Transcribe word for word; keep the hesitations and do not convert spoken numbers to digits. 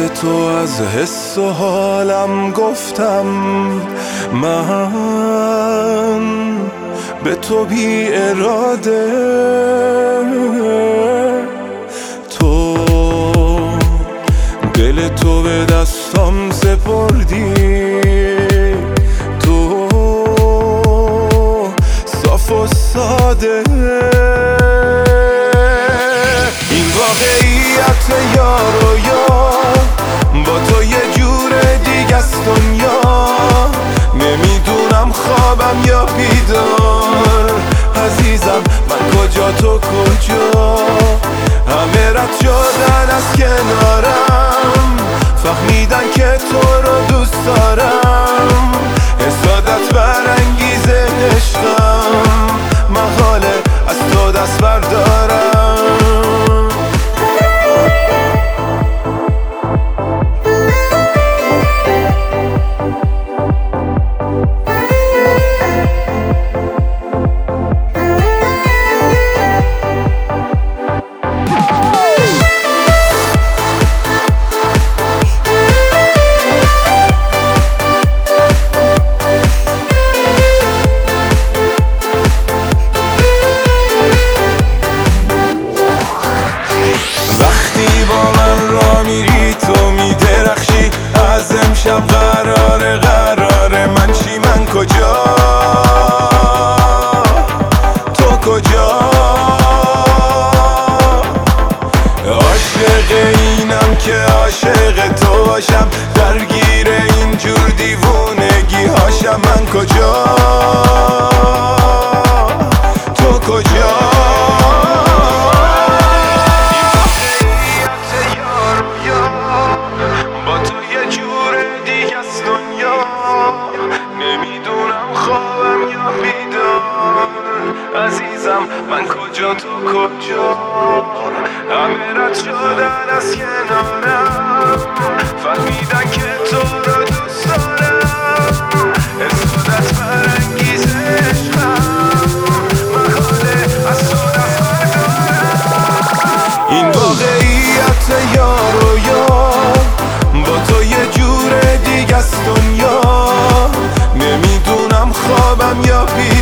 تو از حس و حالم گفتم، من به تو بی اراده. تو دل تو به دستم سپردی، تو صاف و ساده. این واقعیت یار و یار، با تو یه جور دیگه است دنیا. نمیدونم خوابم یا بیدار، عزیزم من کجا تو کجا. همه رد شدن از کنارم، فهمیدن که تو رو دوست دارم. حسادت برانگیزه عشقم، محاله از تو دست بردارم. میری تو میدرخشی، از امشب قراره قراره من چی، من کجا تو کجا. عاشق اینم که عاشق تو باشم، درگیر اینجور دیوونگی هاشم. من کجا تو کجا. عزیزم من کجا تو کجا. همه رد شدن از کنارم، فهمیدن که تو رو دوست دارم. حسادت برانگیزه عشقم، محاله از تو دست بردارم. این واقعیت یار و یار، با تو یه جور دیگه است دنیا. نمیدونم خوابم یا بیدار،